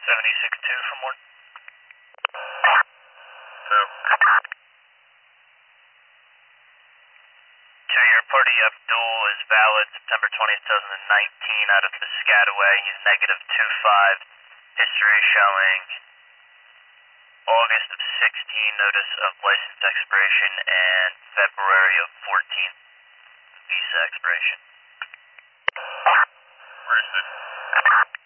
76-2 from 1. So. 2-year party Abdul is valid September 20th, 2019 out of Piscataway. He's -25. History showing August of 16 notice of license expiration and February of 14 visa expiration. Where is it?